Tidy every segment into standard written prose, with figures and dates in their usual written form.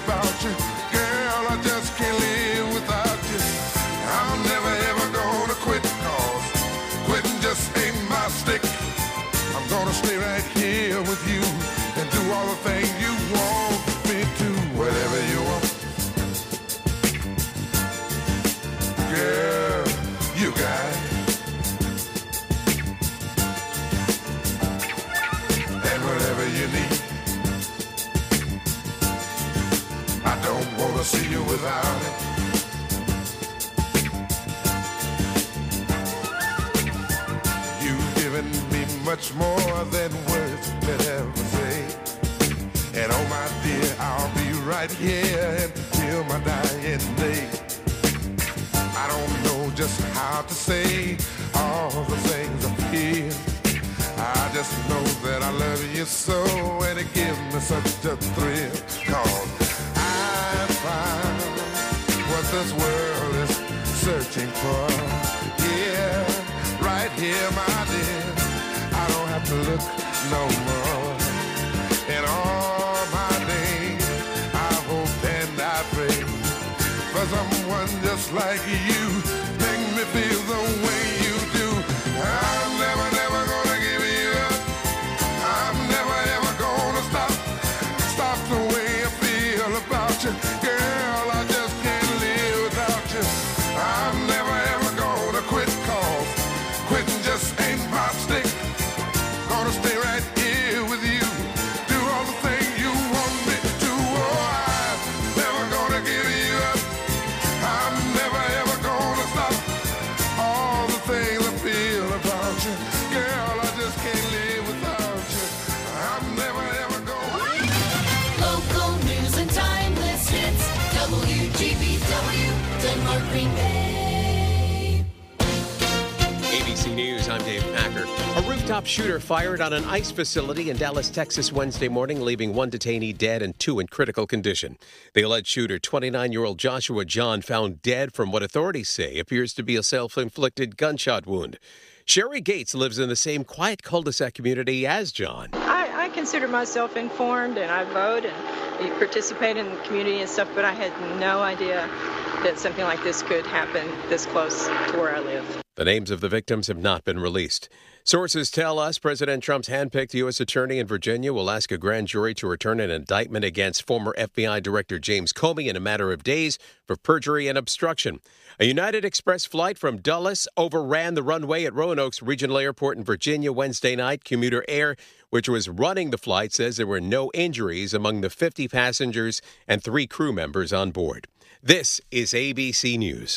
about you. Girl, I just can't live without you. I'm never ever gonna quit, 'cause quitting just ain't my stick. I'm gonna stay right here with you and do all the things you want me to, whatever you want. Girl, you got it. And whatever you need, I don't wanna see you without it. You've given me much more than words could ever say. And oh my dear, I'll be right here until my dying day. I don't know just how to say all the things I feel. I just know that I love you so, and it gives me such a thrill. 'Cause I found what this world is searching for. Yeah, right here, my dear. I don't have to look no more. In all my days, I hope and I pray for someone just like you. Make me feel the way you do. I'm never, never gonna give you up. I'm never, ever gonna stop the way I feel about you. Girl, I just can't live without you. I'm never, ever gonna quit, 'cause quitting just ain't my stick. Gonna stay right here with you. Do all the things you want me to. Oh, I'm never gonna give you up. I'm never, ever gonna stop all the things I feel about you. Girl, I just can't live without you. I'm never, ever gonna. Local news and timeless hits. WGBW, Denmark, Green Bay. ABC News, I'm Dave Packer. A rooftop shooter fired on an ICE facility in Dallas, Texas Wednesday morning, leaving one detainee dead and two in critical condition. The alleged shooter, 29-year-old Joshua John, found dead from what authorities say appears to be a self-inflicted gunshot wound. Sherry Gates lives in the same quiet cul-de-sac community as John. I consider myself informed, and I vote and participate in the community and stuff, but I had no idea that something like this could happen this close to where I live. The names of the victims have not been released. Sources tell us President Trump's handpicked U.S. attorney in Virginia will ask a grand jury to return an indictment against former FBI Director James Comey in a matter of days for perjury and obstruction. A United Express flight from Dulles overran the runway at Roanoke's Regional Airport in Virginia Wednesday night. Commuter Air, which was running the flight, says there were no injuries among the 50 passengers and 3 crew members on board. This is ABC News.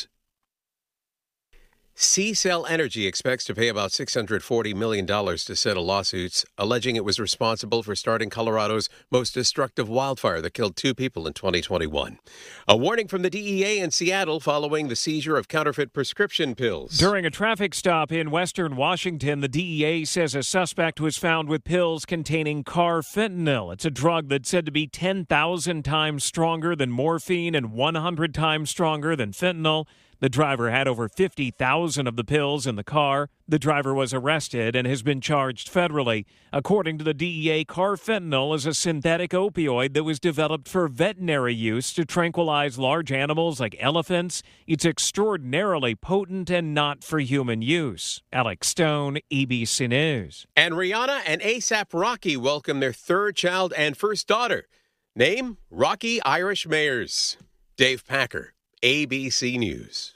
C-Cell Energy expects to pay about $640 million to settle lawsuits alleging it was responsible for starting Colorado's most destructive wildfire that killed 2 people in 2021. A warning from the DEA in Seattle following the seizure of counterfeit prescription pills. During a traffic stop in western Washington, the DEA says a suspect was found with pills containing carfentanil. It's a drug that's said to be 10,000 times stronger than morphine and 100 times stronger than fentanyl. The driver had over 50,000 of the pills in the car. The driver was arrested and has been charged federally. According to the DEA, carfentanil is a synthetic opioid that was developed for veterinary use to tranquilize large animals like elephants. It's extraordinarily potent and not for human use. Alex Stone, ABC News. And Rihanna and A$AP Rocky welcome their 3rd child and first daughter. Name, Rocky Irish Mayers. Dave Packer, ABC News.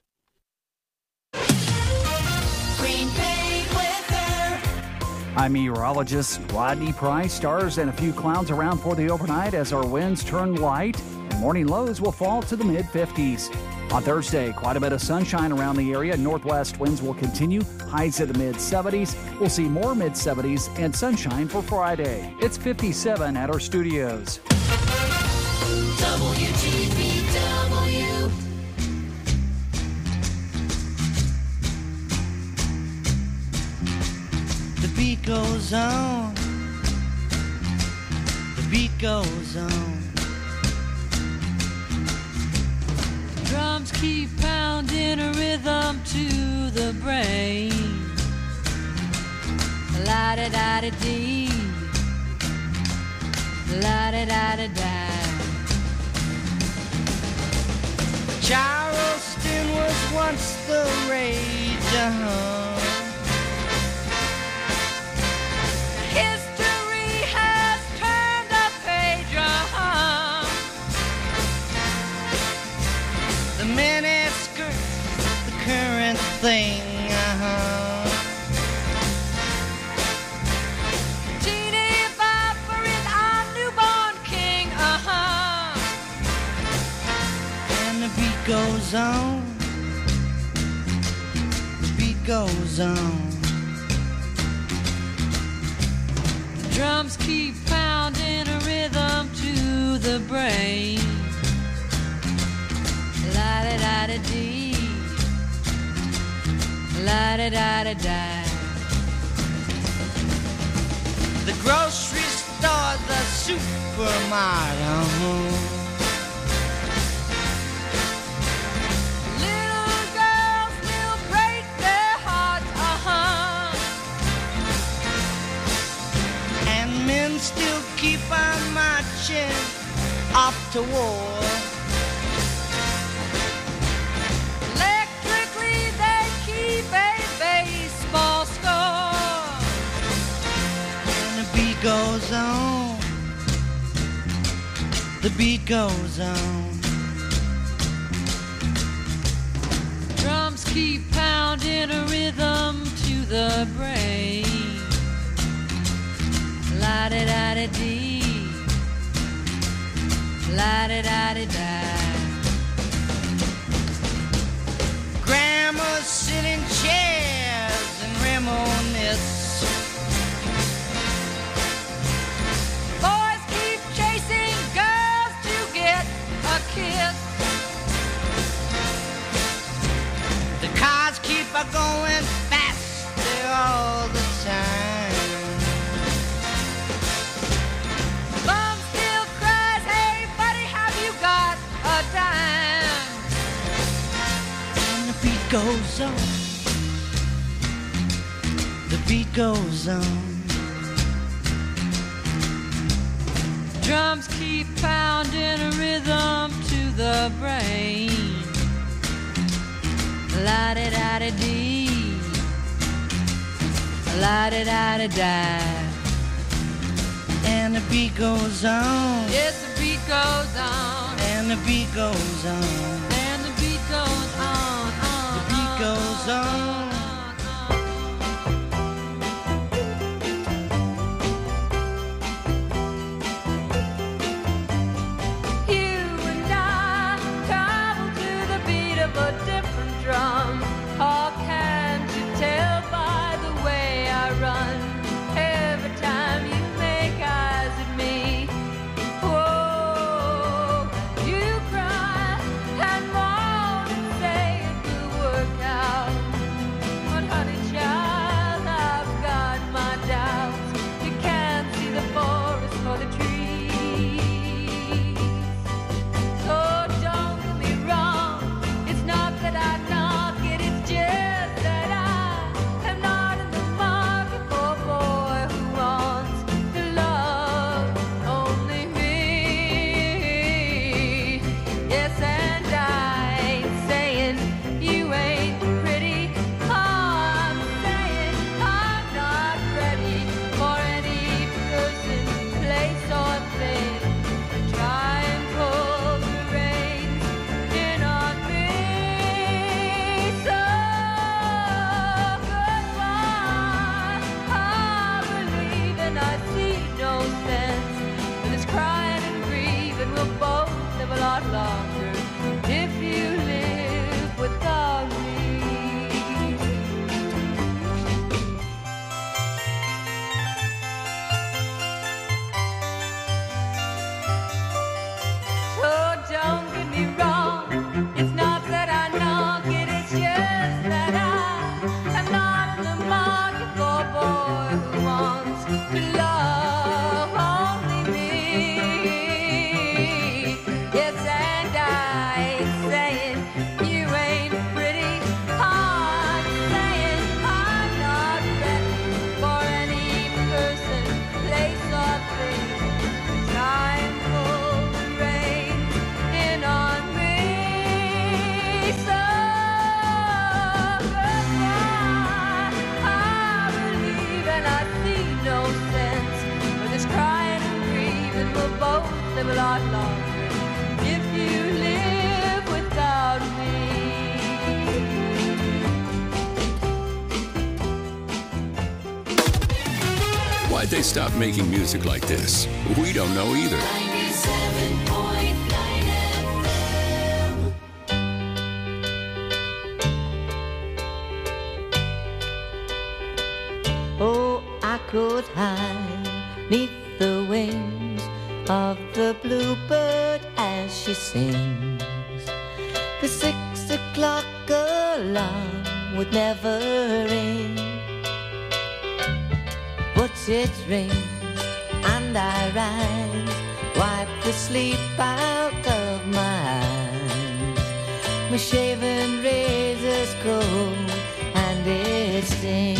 Green Bay weather. I'm meteorologist Rodney Price. Stars and a few clouds around for the overnight as our winds turn light and morning lows will fall to the mid-50s. On Thursday, quite a bit of sunshine around the area. Northwest winds will continue. Highs at the mid-70s. We'll see more mid-70s and sunshine for Friday. It's 57 at our studios. WGBW. The beat goes on. The beat goes on. Drums keep pounding a rhythm to the brain. La-da-da-da-dee. La-da-da-da-da. Charleston was once the rage, History has turned a page, The mini skirts, the current thing, Teeny Bopper is our newborn king, And the beat goes on, the beat goes on. The drums keep pounding a rhythm to the brain. La-da-da-da-dee, la-da-da-da-da. The grocery store, the supermarket, Little girls still break their hearts, And men still keep on marching off to war. Electrically they keep a baseball score. And the beat goes on, the beat goes on. Drums keep pounding a rhythm to the brain. La-da-da-da-dee, la-da-da-da-da. Grandmas sit in chairs and reminisce. Boys keep chasing girls to get a kiss. The cars keep a-going faster all the time. Mom still cries, hey buddy, have you got a dime? And the beat goes on, the beat goes on. Drums keep pounding a rhythm to the brain. La-da-da-da-dee, la-da-da-da-da. And the beat goes on. Yes, the beat goes on. And the beat goes on. And the beat goes on. The beat goes on. You and I travel to the beat of a different drum. Oh, can't you tell by the way I run? Every time you make eyes at me, whoa, you cry and moan and say it will work out. But honey child, I've got my doubts. You can't see the forest for the trees. So don't get me wrong, it's not that I knock it, it's just that I am not in the market for a boy who wants to love only me. Yes, and I ain't saying you ain't pretty. I'm saying I'm not ready for any person, place, or thing to try and pull the reins in on me. So goodbye, I believe and I see no sense in this crying and grieving. We'll both live a lot longer if you live without me. So don't get me wrong, it's not that I knock it, it's just that I am not in the market for a boy who wants to love only me. Yes, and I lot longer if you live without me. Why'd they stop making music like this? We don't know either. 97.9 FM. Oh, I could hide neath the wings of the bluebird as she sings. The 6 o'clock alarm would never ring, but it rings and I rise, wipe the sleep out of my eyes. My shaven razor's cold and it stings.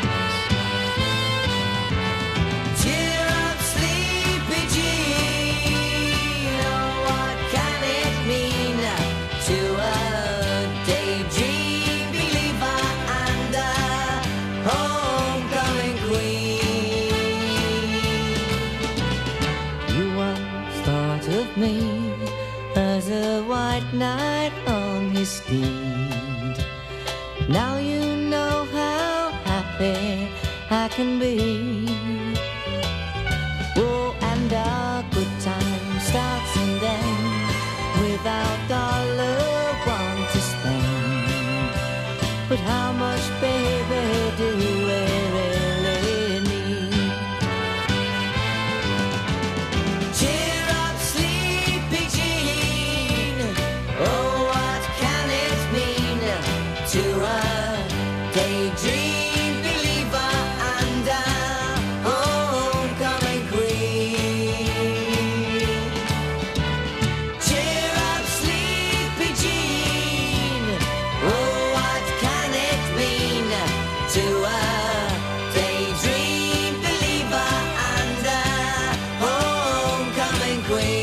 Cheer up, sleepy Jean. Oh, what can it mean to a daydream believer and a homecoming queen? You once thought of me as a white knight on his steed. Now you know how happy I can be. Oh, and our good time starts and ends without $1 to spend. But how much, baby, do we really need? Cheer up, sleepy Jean. Oh, what can it mean to a daydream believer and a homecoming queen? Cheer up, sleepy Jean. Oh, what can it mean to a daydream believer and a homecoming queen?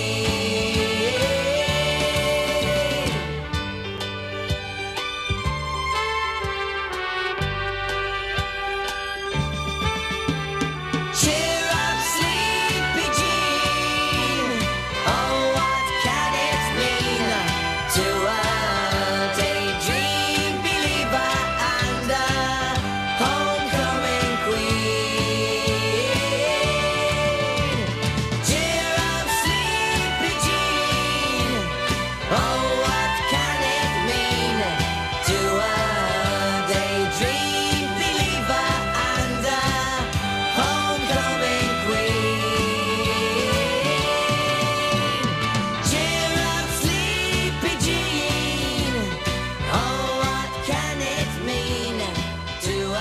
Cheer up, sleepy Jean. Oh, what can it mean to a daydream believer and a homecoming queen? Cheer up, sleepy Jean. Oh, what can it mean to a daydream believer and a homecoming queen? Cheer up, sleepy Jean. Oh, what can it mean to a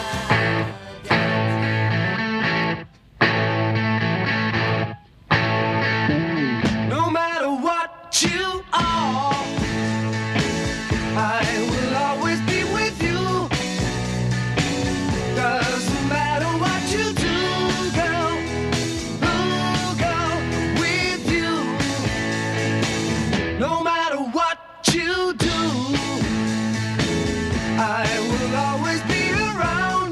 No matter what you are, I will always be with you. Doesn't matter what you do, girl, I'll go with you. No matter what you do, I will always be around.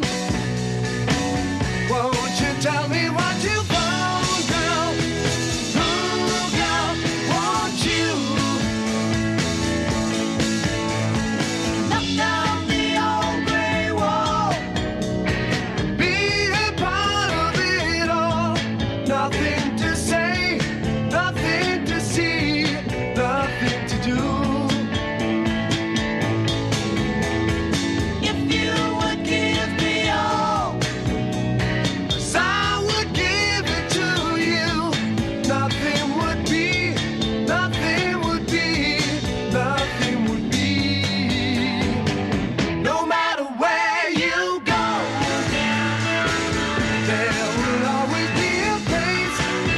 Won't you tell me what you found, girl? Girl, won't you knock down the old gray wall? Be a part of it all. Nothing to say, nothing to see, nothing to do. If you would give me all, 'cause I would give it to you. Nothing would be, nothing would be, nothing would be. No matter where you go, there will always be a place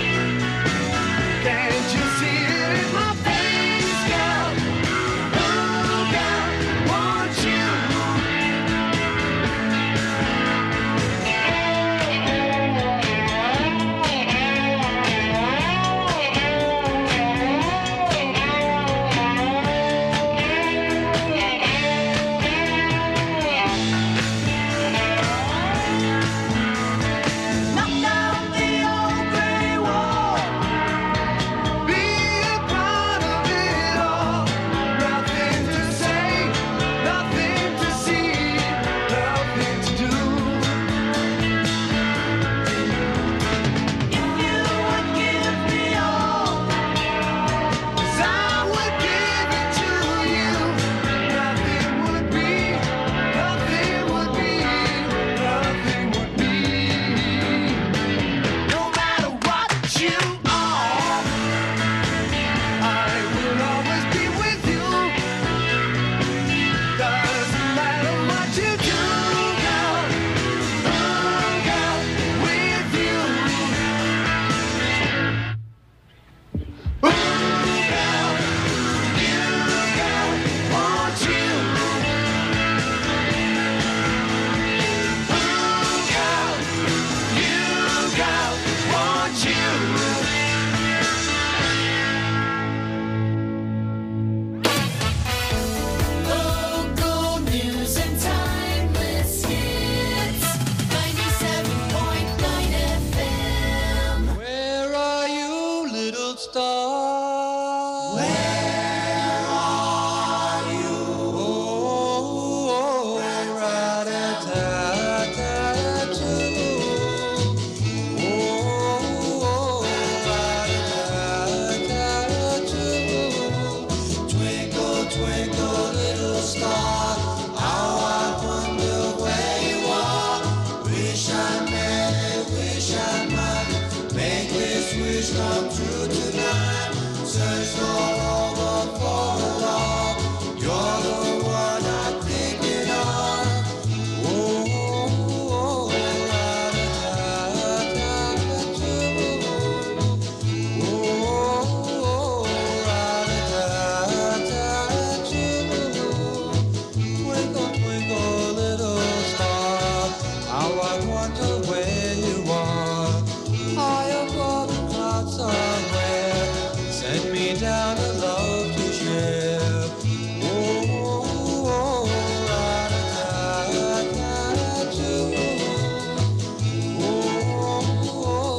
this wish come true tonight. Searched all over for a love. You're the one I'm thinking of. Oh, twinkle, twinkle, little star, how I wonder where you are. High above the clouds somewhere, send me down a love to share. Oh, ra-da-da-da-da-da-choo. Oh,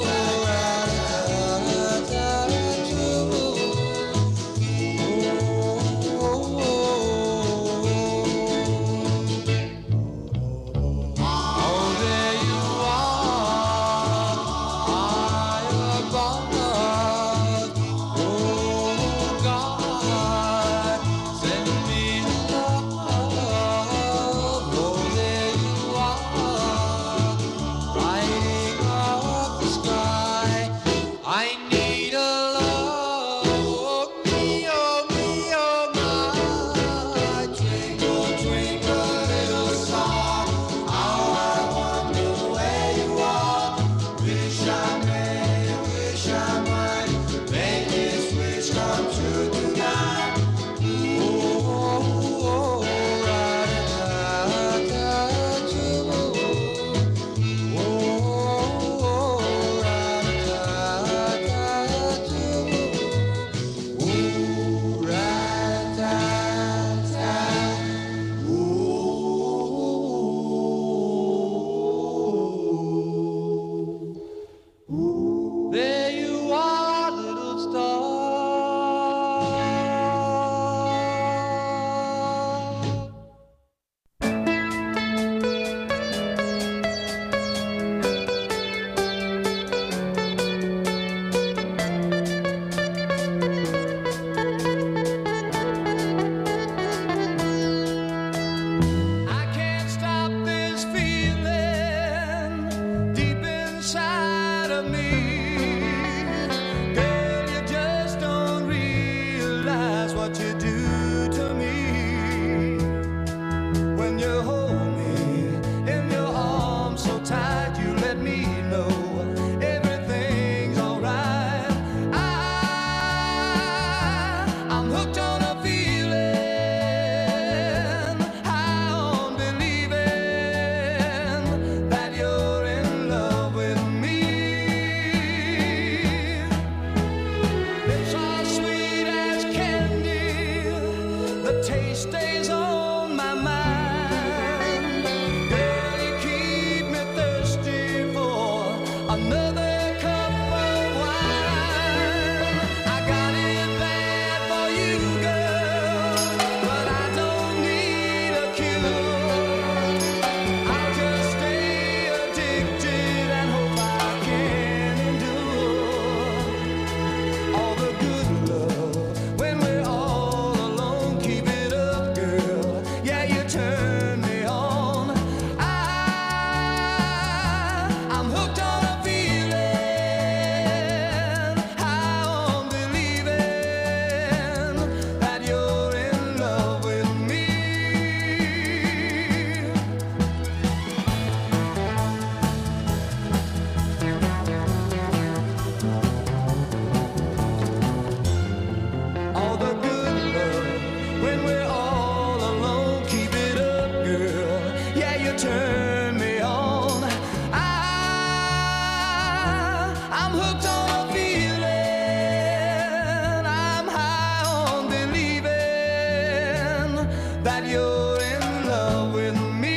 oh, there you are, high above. Oh, God, send me love. Oh, there you are, lighting up the sky. I need a love, oh, me, oh, my. Twinkle, twinkle, little star, how I wonder where you are. Wish I may, wish I might, make this wish come true tonight. Oh, ra-da-da-da-choo. Oh, ra-da-da-da-choo. Ooh, ra-da-da-da. Ooh. There you are, little star. I can't stop this feeling deep inside of me. Girl, you just don't realize what you do to me. When you hold me in your arms so tight, you let me know everything's alright. I'm hooked on a feeling, high on believing that you're in love with me. Lips are sweet as candy, the taste stays on my mind. Girl, you keep me thirsty for another cup of wine. I got it bad for you, girl, but I don't need a cure. I'll just stay addicted and hope I can endure all the good love when we're all alone. Keep it up, girl. Yeah, you turn me on. I'm hooked on a feeling, high on believing that you're in love with me. All the good love when we're all alone. Keep it up, girl. Yeah, you turn me on. I'm hooked on a feeling. I'm high on believing that you're in love with me.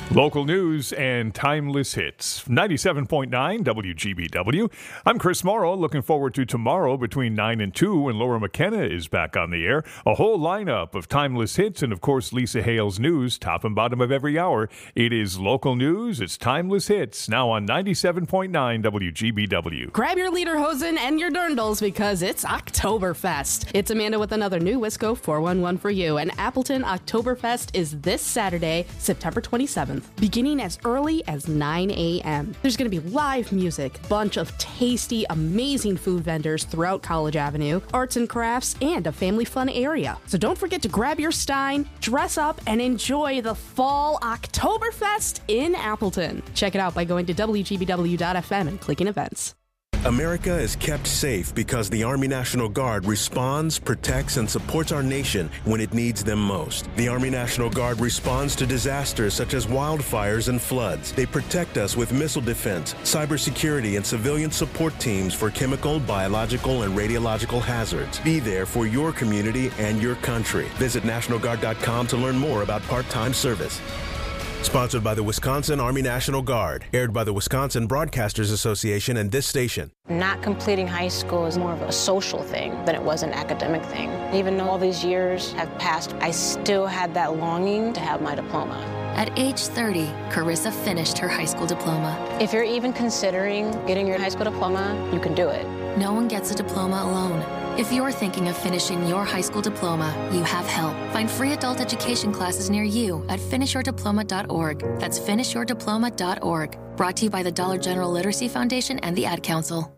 Local news and timeless hits. 97.9 WGBW. I'm Chris Morrow. Looking forward to tomorrow between 9 and 2 when Laura McKenna is back on the air. A whole lineup of timeless hits and, of course, Lisa Hale's news, top and bottom of every hour. It is local news. It's timeless hits now on 97.9 WGBW. Grab your lederhosen and your dirndls because it's Oktoberfest. It's Amanda with another new Wisco 411 for you. And Appleton Oktoberfest is this Saturday, September 27th. Beginning as early as 9 a.m. There's going to be live music, bunch of tasty, amazing food vendors throughout College Avenue, arts and crafts, and a family fun area. So don't forget to grab your stein, dress up, and enjoy the fall Oktoberfest in Appleton. Check it out by going to WGBW.FM and clicking events. America is kept safe because the Army National Guard responds, protects, and supports our nation when it needs them most. The Army National Guard responds to disasters such as wildfires and floods. They protect us with missile defense, cybersecurity, and civilian support teams for chemical, biological, and radiological hazards. Be there for your community and your country. Visit NationalGuard.com to learn more about part-time service. Sponsored by the Wisconsin Army National Guard. Aired by the Wisconsin Broadcasters Association and this station. Not completing high school is more of a social thing than it was an academic thing. Even though all these years have passed, I still had that longing to have my diploma. At age 30, Carissa finished her high school diploma. If you're even considering getting your high school diploma, you can do it. No one gets a diploma alone. If you're thinking of finishing your high school diploma, you have help. Find free adult education classes near you at finishyourdiploma.org. That's finishyourdiploma.org. Brought to you by the Dollar General Literacy Foundation and the Ad Council.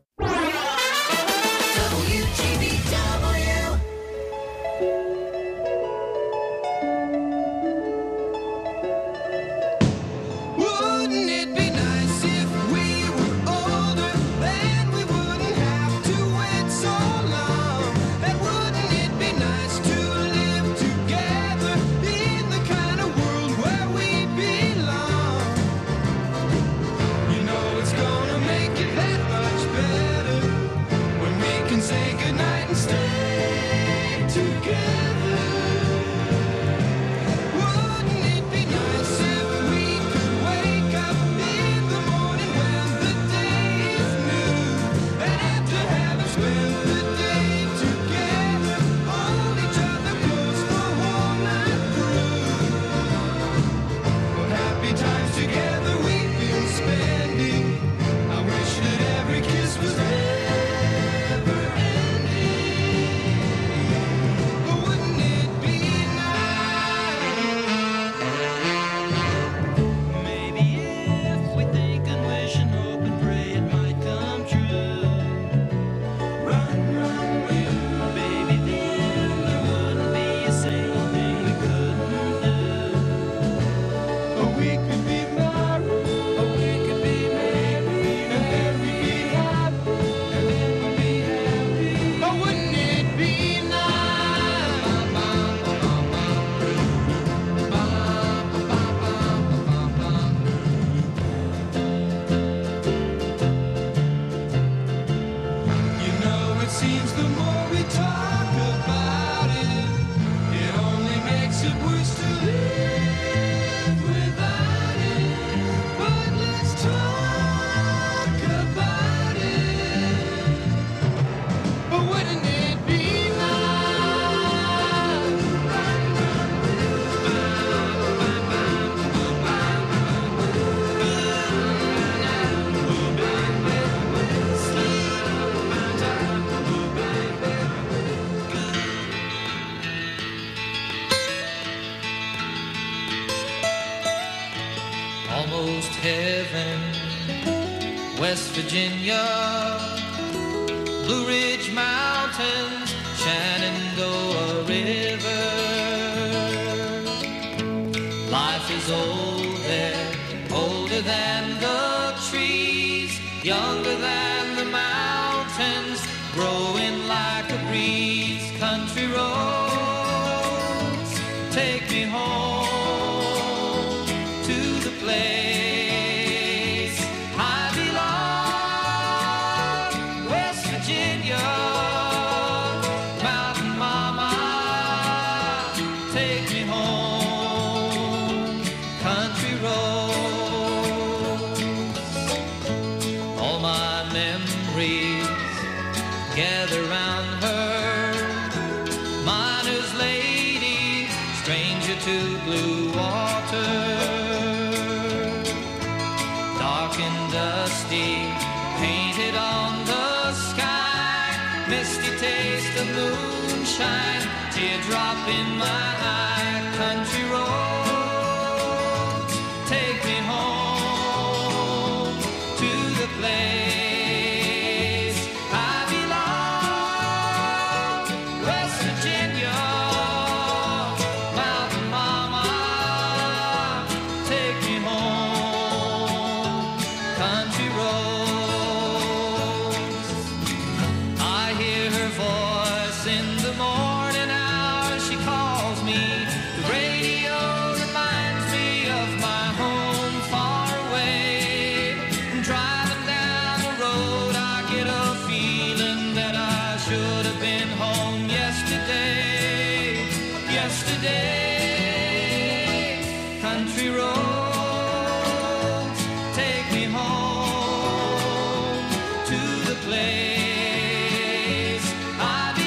Wouldn't it be nice if we were older, then we wouldn't have to wait so long? And wouldn't it be nice to live together in the kind of world where we belong? You know it's gonna make it that much better when we can say goodnight and stay together. Wouldn't it be nice if we could wake up in the morning when the day is new, and after having spent the day together, hold each other close the whole night through? What happy times together we've been spending. I wish that every kiss was never ending. But wouldn't it be maybe if we think and wish and hope and pray it might come true? Run, run, you, baby, then there wouldn't be a single thing we couldn't do. Or we could be married, or we could be married, and then we'd be happy, and then we'd be happy. Or wouldn't it be You know, it seems the more we talk about it, it only makes it worse to live without it. But let's talk about it. But wouldn't it be almost heaven, West Virginia, Blue Ridge Mountains, Shenandoah River. Life is old there, older than the trees, younger than the mountains, growing like a breeze. Country roads, take me home to the place I belong. West Virginia, Mountain Mama, take me home. Country roads. country roads, take me home to the place I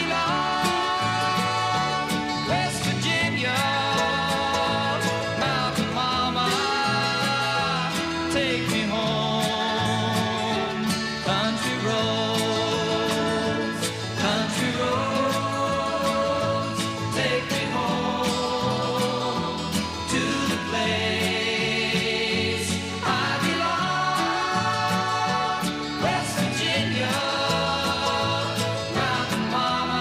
belong. West Virginia, mountain mama, take me home. Country roads, take me home to the place I belong. West Virginia, mountain mama,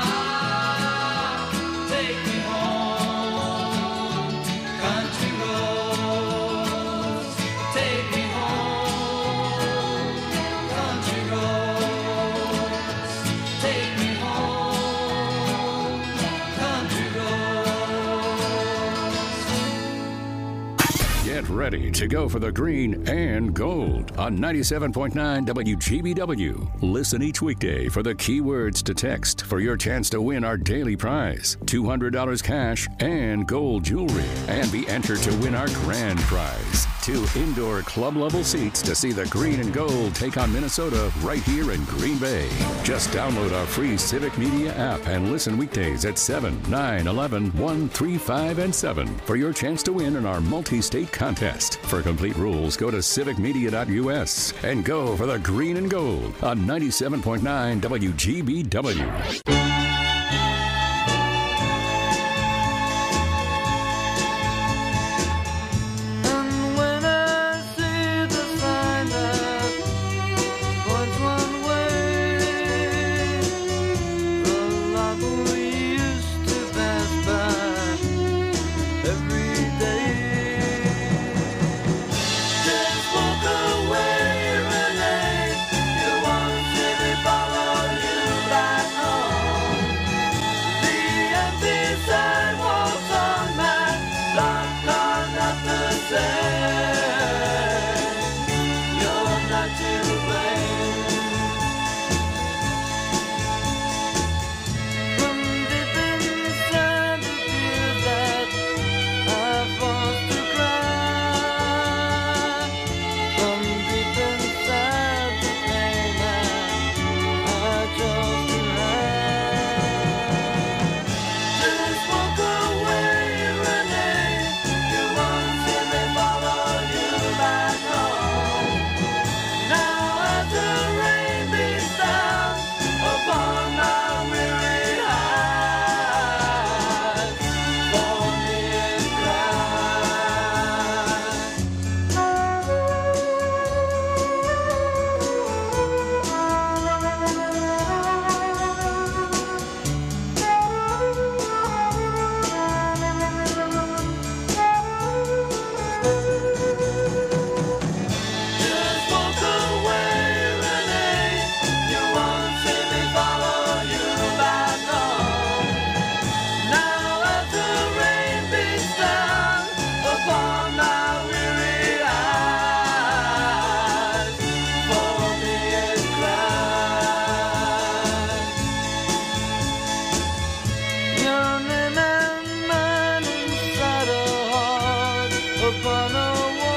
take me home. Country roads, take me home. Country roads, take me home. Country roads. Get ready to go for the green and gold on 97.9 WGBW. Listen each weekday for the keywords to text for your chance to win our daily prize, $200 cash and gold jewelry, and be entered to win our grand prize, 2 indoor club-level seats to see the green and gold take on Minnesota right here in Green Bay. Just download our free Civic Media app and listen weekdays at 7, 9, 11, 1, 3, 5, and 7 for your chance to win in our multi-state contest. For complete rules, go to civicmedia.us and go for the green and gold on 97.9 WGBW. And when I see the sign that points one way, the lot we used to pass by every day. Just walk away, Renee. You won't see me follow you back home. The empty sidewalks on my block are not the same. You're not to blame. From deep inside the tears that I forced to cry, from deep inside the pain that I chose to hide. Just walk away, Renee. You won't see me follow you back home. Now as the rain beats down upon my weary eyes, for me and Just walk away, Renee. You won't see me follow you back home. Now as the rain beats down upon my weary eyes, for me and cry. Your name and mine inside a heart upon a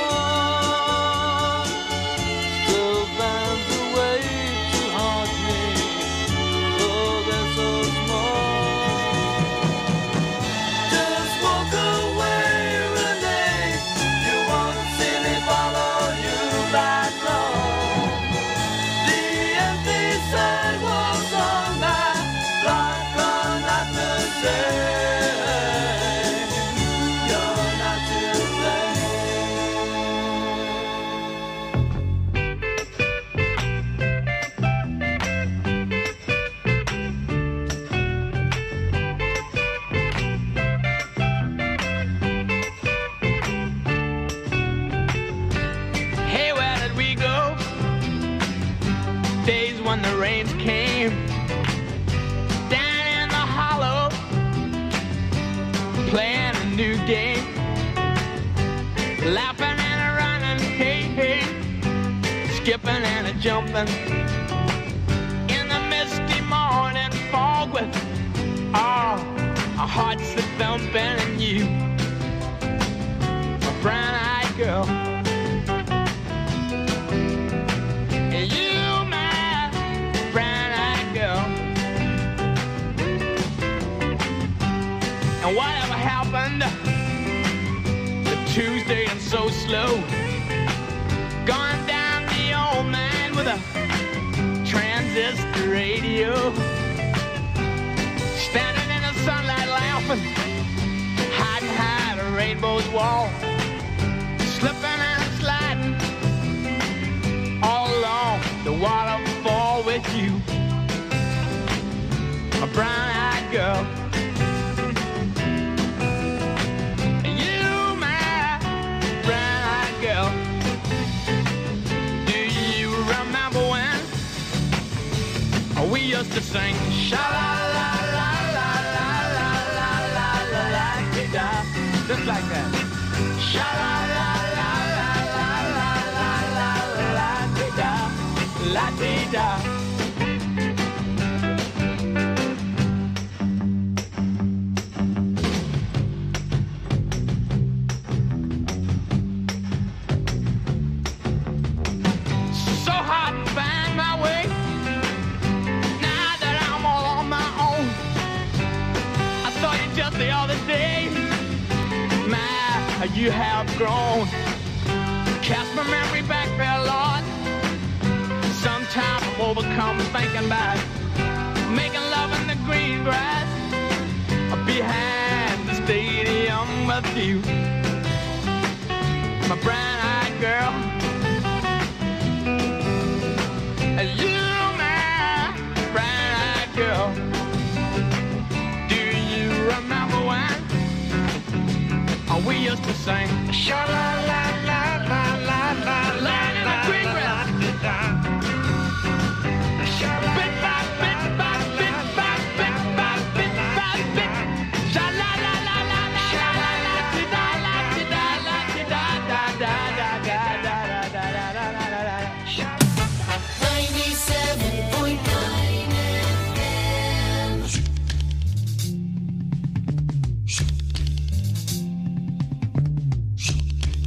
wall still finds a way to haunt me, though they're so small. Just walk away, Renee. You won't see me follow you back home. The empty sidewalks on my block are not the same. You're not to Hey, where did we go? Days when the rains came down in the hollow, playing a new game, laughing and a running, hey, hey, skipping and a jumping in the misty morning fog with our hearts a thumping and you, my brown girl. You, my brown-eyed girl. And whatever happened to Tuesday and so slow? Gone down the old man with a transistor radio. Standing in the sunlight laughing, hiding behind a rainbow's wall. Slipping and sliding all along the waterfall with you, a brown-eyed girl. You, my brown-eyed girl. Do you remember when we used to sing sha-la-la-la-la-la-la-la-la-la-la-la-la-la-la-la, just like that. Sha-la-la-la-la-la-la-la-la-la-la-la-la-la-la. So hard to find my way now that I'm all on my own. I saw you just the other day. My, you have grown. Cast my memory back there, Lord. Sometimes I'm overcome thinking about making love in the green grass behind the stadium with you, my brown-eyed girl. You, my brown-eyed girl. Do you remember when we used to sing sha-la-la-la-la-la-la-la in the green grass? Bit by bit by bit by bit by bit by bit. Sha-la-la-la-la-la, sha-la-la-la-la-la-la-la-la-la-la-la-la-la-la-la-la. 97.9 FM.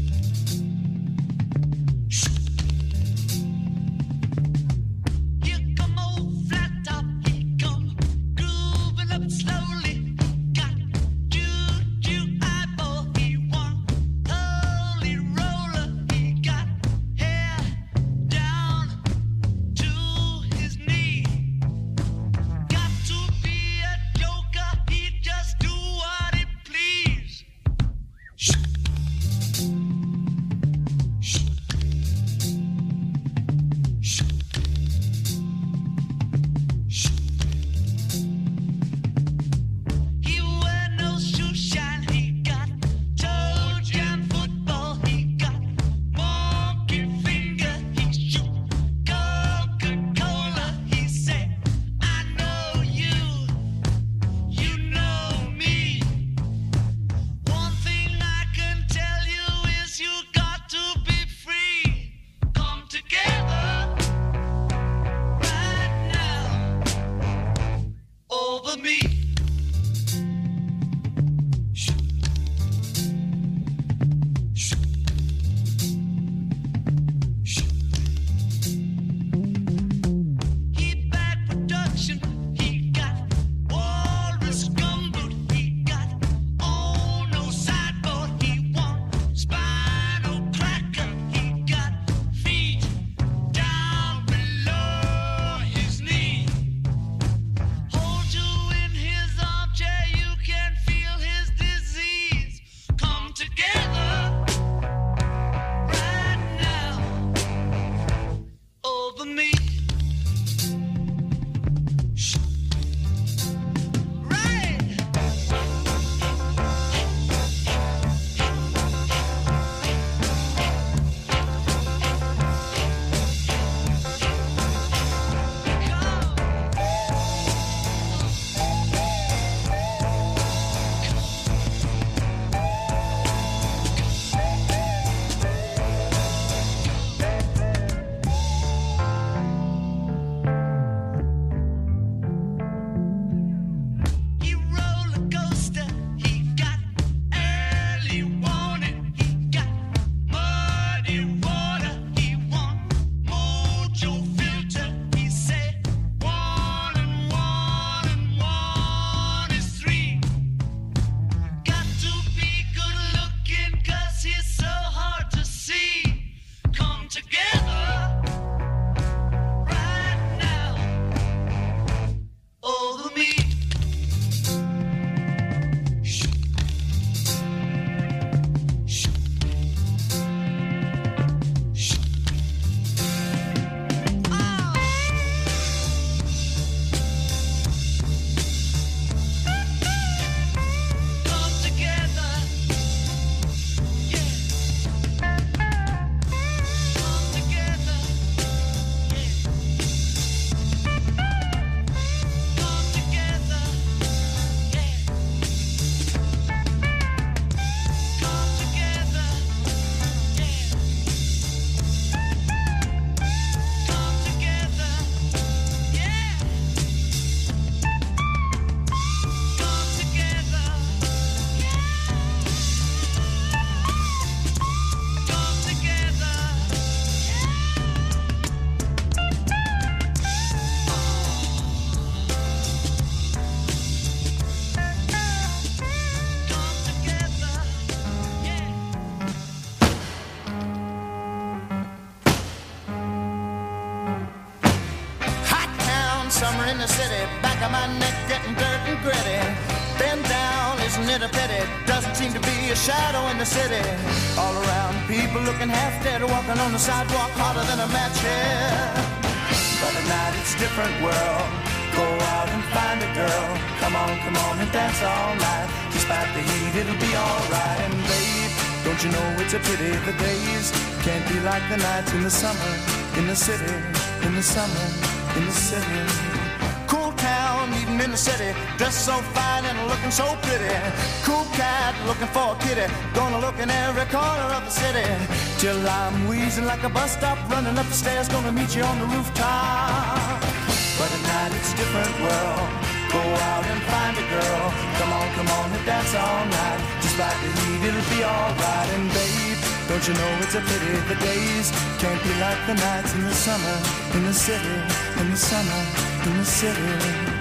the city, back of my neck getting dirt and gritty. Bend down, isn't it a pity? Doesn't seem to be a shadow in the city. All around, people looking half dead, walking on the sidewalk harder than a match here. But at night it's different world. Go out and find a girl. Come on and dance all night. Despite the heat, it'll be alright. And babe, don't you know it's a pity the days can't be like the nights in the summer, in the city, in the summer, in the city. Cool town, eating in the city, dressed so fine and looking so pretty. Cool cat, looking for a kitty, gonna look in every corner of the city. Till I'm wheezing like a bus stop, running up the stairs, gonna meet you on the rooftop. But at night it's a different world. Go out and find a girl. Come on and dance all night. Despite the heat, it'll be alright. And babe, don't you know it's a pity the days can't be like the nights in the summer, in the city, in the summer, in the city.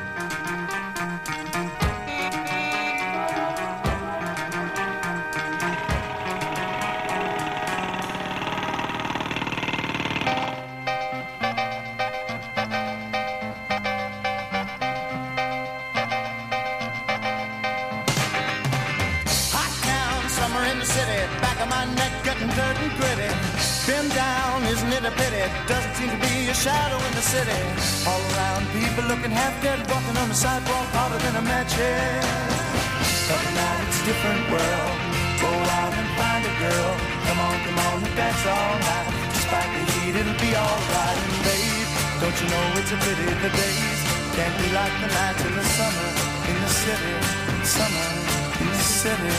Doesn't seem to be a shadow in the city. All around, people looking half dead, walking on the sidewalk harder than a match head. But now it's a different world. Go out and find a girl. Come on and dance all night. Despite the heat, it'll be alright. And babe, don't you know it's a pity the days can't be like the nights in the summer, in the city, summer, in the city.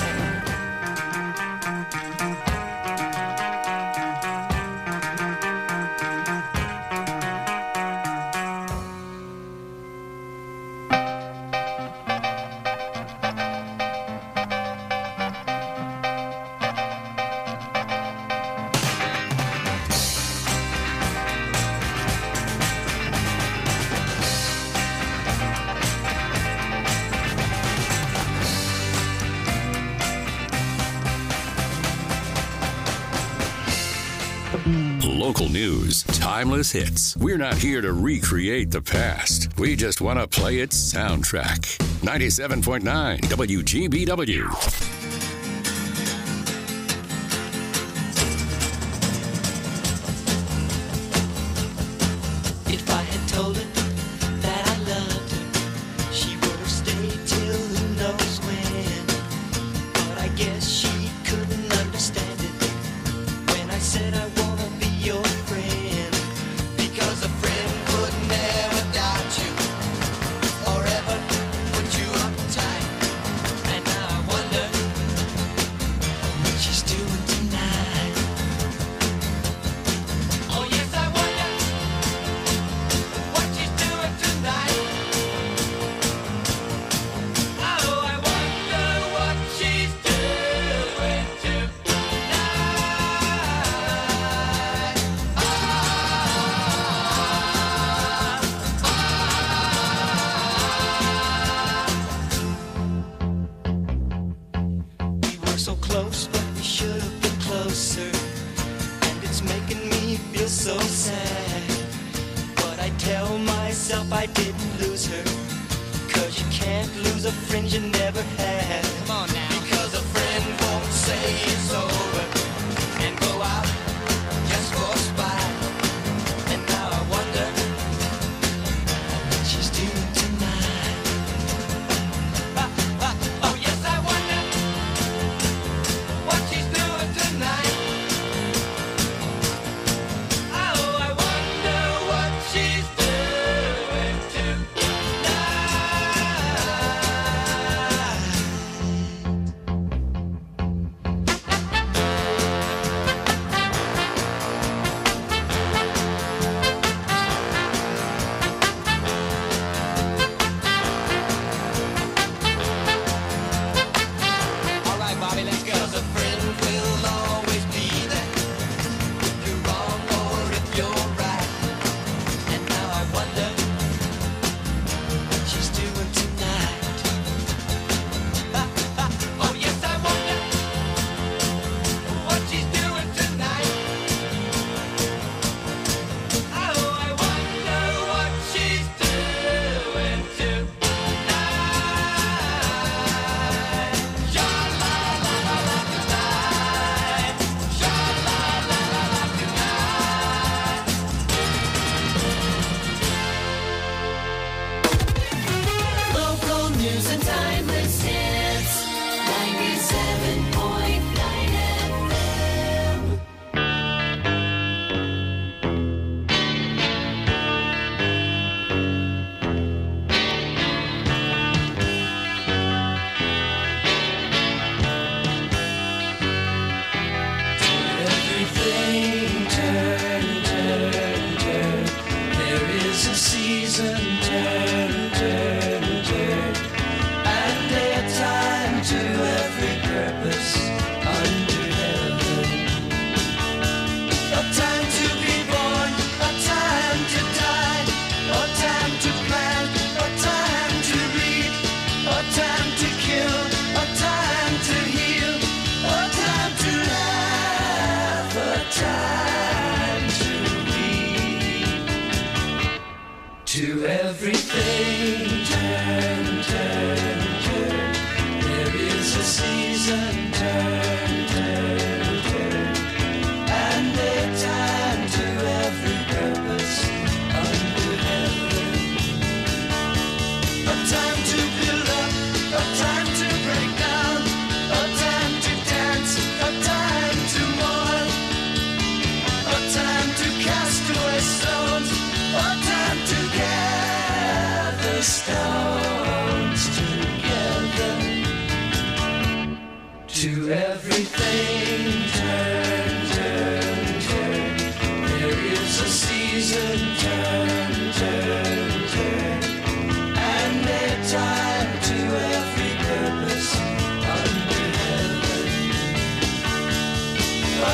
Local news, timeless hits. We're not here to recreate the past. We just want to play its soundtrack. 97.9 WGBW.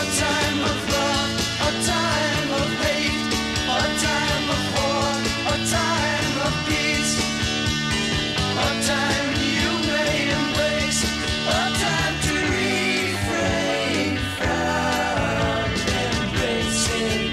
time of love, a time of hate, a time of war, a time of peace, a time you may embrace, a time to refrain from embracing.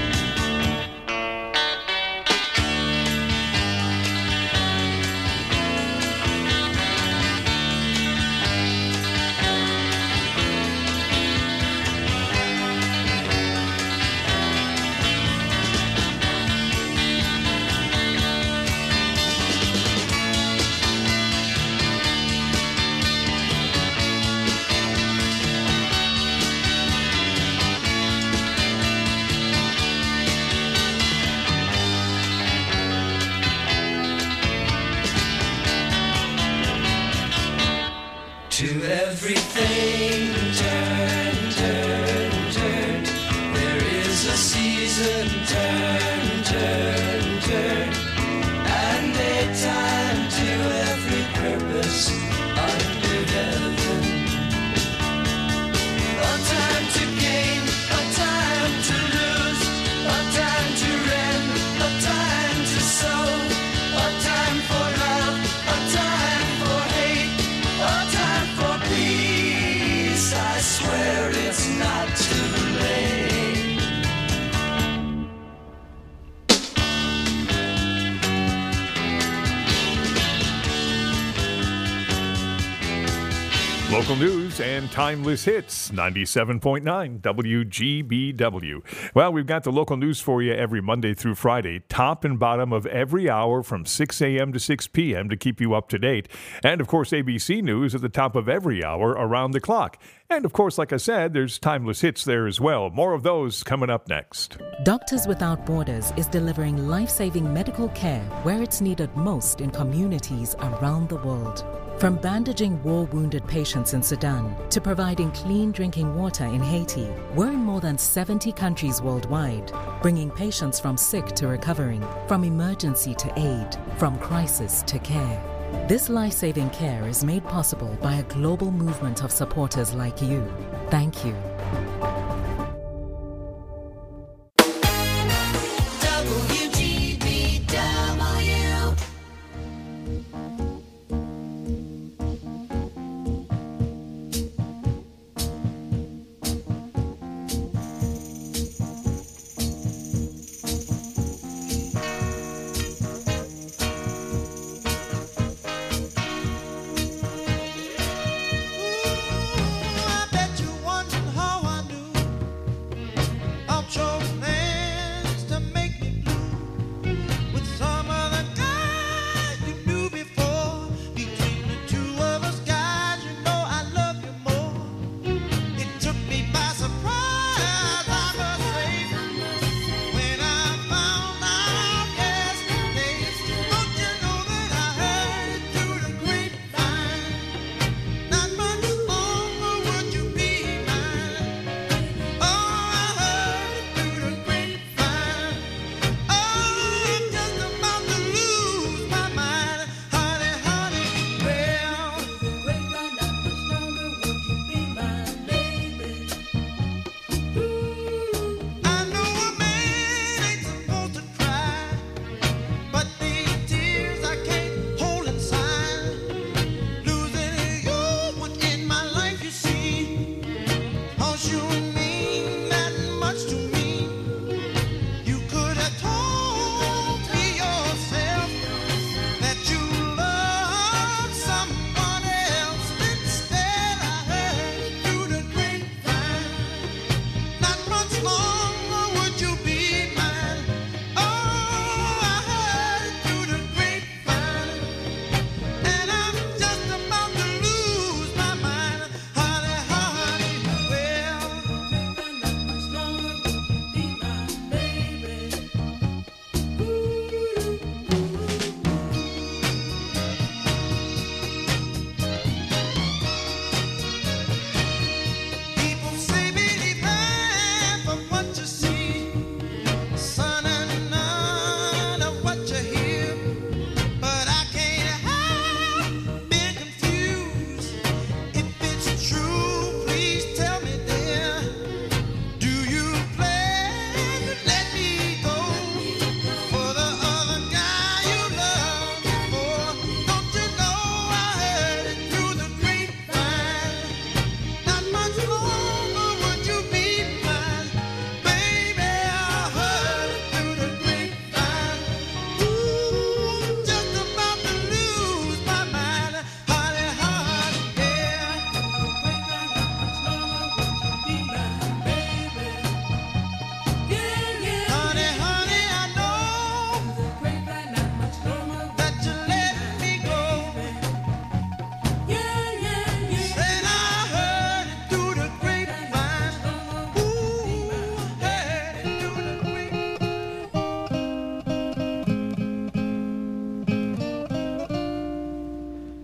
To everything, turn, turn, turn. There is a season, turn, turn, turn. And a time to every purpose under heaven. A time to gain, a time to lose, a time to rend, a time to sow, a time for love, a time for hate, a time for peace. I swear it's not too late. Local news and timeless hits, 97.9 WGBW. Well, we've got the local news for you every Monday through Friday, top and bottom of every hour from 6 a.m. to 6 p.m. to keep you up to date. And, of course, ABC News at the top of every hour around the clock. And, of course, like I said, there's timeless hits there as well. More of those coming up next. Doctors Without Borders is delivering life-saving medical care where it's needed most in communities around the world. From bandaging war-wounded patients in Sudan to providing clean drinking water in Haiti, we're in more than 70 countries worldwide, bringing patients from sick to recovering, from emergency to aid, from crisis to care. This life-saving care is made possible by a global movement of supporters like you. Thank you. I bet you're wondering how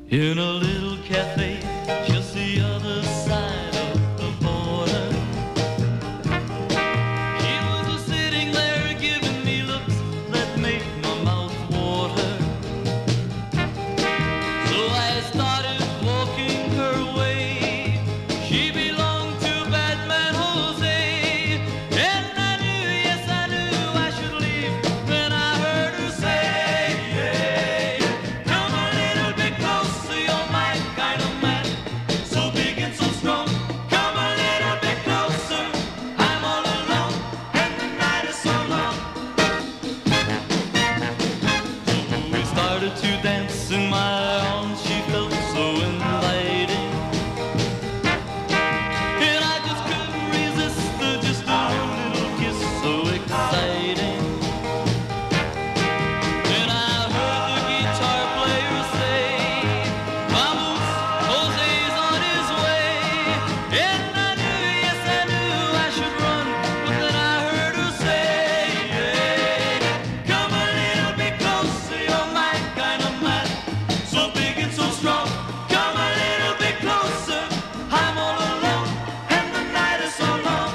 in a little cafe just the other side of the border. She was sitting there giving me looks that made my mouth water. So I started walking her way. She belonged to Batman Jose, and I knew, yes I knew I should leave. Then I heard her say, hey, come a little bit closer, you're my kind of man, so big and so strong. Come a little bit closer, I'm all alone, and the night is so long. So we started to dance in my arms, she felt so inviting, and I just couldn't resist her, just a little kiss so exciting. Then I heard the guitar player say, vamos, Jose's on his way. And I knew, yes I knew I should run, but then I heard her say, hey, come a little bit closer, you're my kind of man, so big and so strong. Come a little bit closer, I'm all alone, and the night is so long.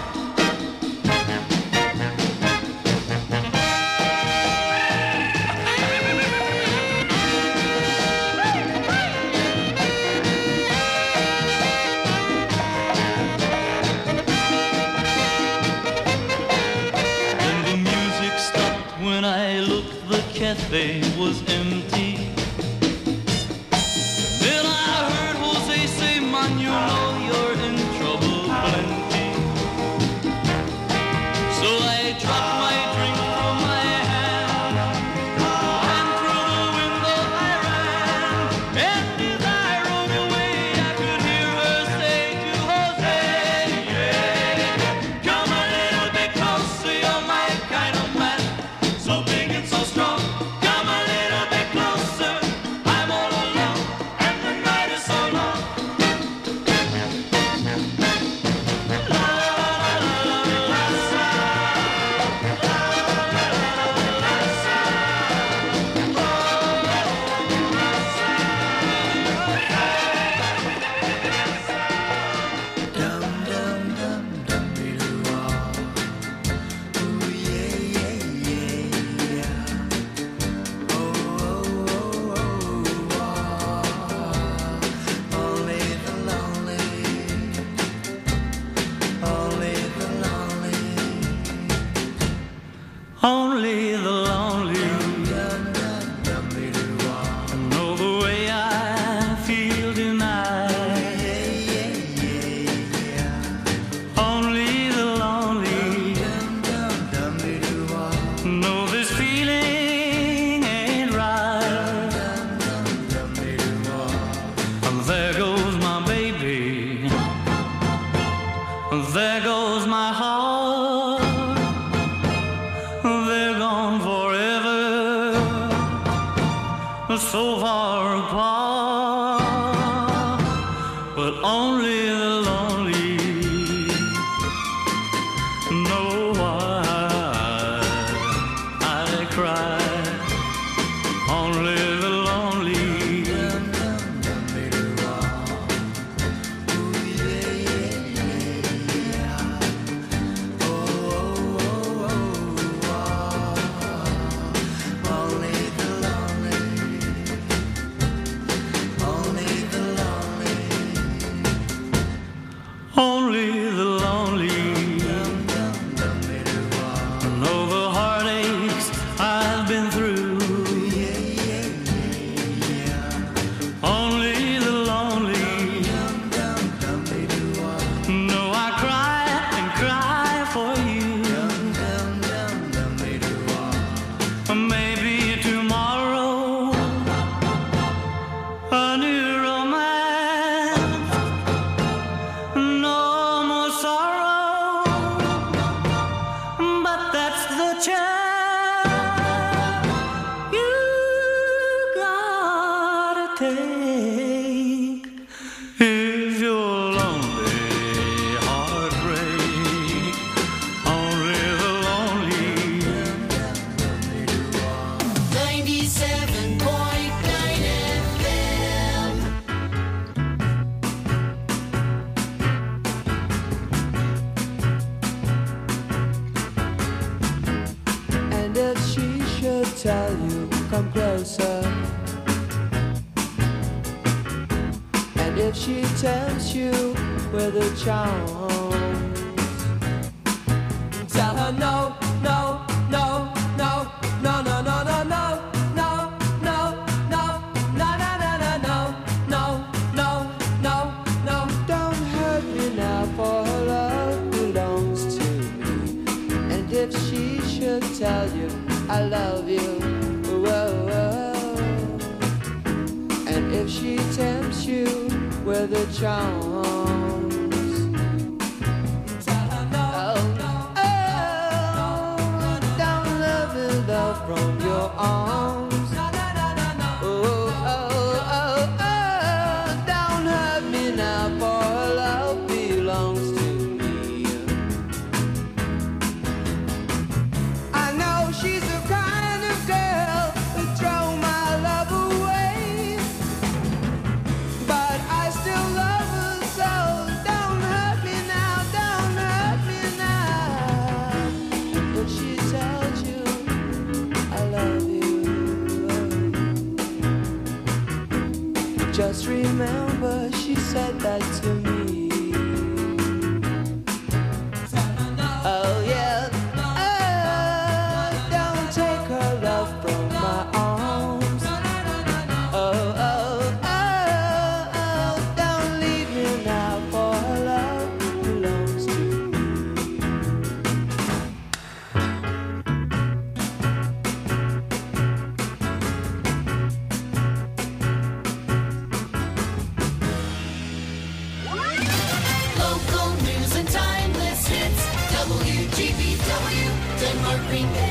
When the music stopped, when I looked, the cafe was empty. Then I heard Jose say, man, you know you're in trouble plenty. So I dropped my drink from my hand, and through the window I ran. And as I rode away, I could hear her say to Jose, yeah, come a little bit closer, you're my kind of man, so big and so strong. Come a little bit closer, I'm all alone, and the night is so long. Only the lonely know the way I feel tonight. Only the lonely know this feeling ain't right. And there goes my baby, there goes my heart. They're gone forever, so far apart. But only the lonely know why I cry. Only the lonely only the lonely know the heartaches I've been through. Only the lonely know I cry and cry for you. Maybe tomorrow a new romance, no more sorrow, but that's the chance you gotta take. If you're lonely, heartbreak, only the lonely. 97.9 FM. tell you, come closer. And if she tempts you with a charm, tell her no, no, no, no, no, no, no, no, no. If she should tell you, I love you, whoa, whoa. And if she tempts you with her charms, tell her no, don't let me love from your arms. Don't hurt me now, for her love belongs to she's the kind of girl who throw my love away, but I still love her, so don't hurt me now, don't hurt me now. When she tells you I love you, just remember she said that to me. Oh yeah. From my arms, don't leave me now, for her love belongs to Local news and timeless hits. WGBW, Denmark Green Bay.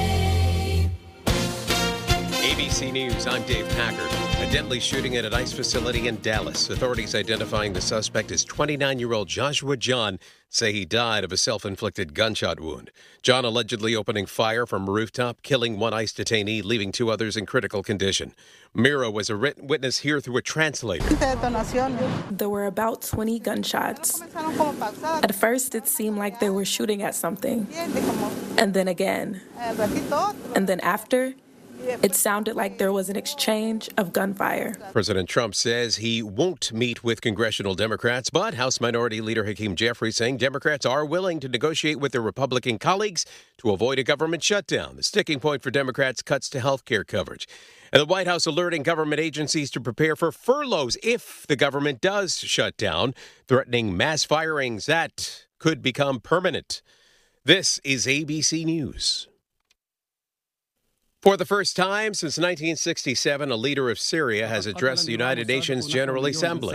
ABC News, I'm Dave Packard. A deadly shooting at an ICE facility in Dallas. Authorities identifying the suspect as 29-year-old Joshua John say he died of a self-inflicted gunshot wound. John allegedly opening fire from a rooftop, killing one ICE detainee, leaving two others in critical condition. Mira was a witness here through a translator. There were about 20 gunshots. At first, it seemed like they were shooting at something. And then again. And then after, it sounded like there was an exchange of gunfire. President Trump says he won't meet with congressional Democrats, but House Minority Leader Hakeem Jeffries saying Democrats are willing to negotiate with their Republican colleagues to avoid a government shutdown. The sticking point for Democrats, cuts to health care coverage. And the White House alerting government agencies to prepare for furloughs if the government does shut down, threatening mass firings that could become permanent. This is ABC News. For the first time since 1967, a leader of Syria has addressed the United Nations General Assembly.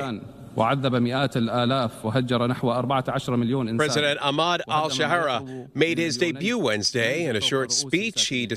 President Ahmad al-Shahara made his debut Wednesday. In a short speech, he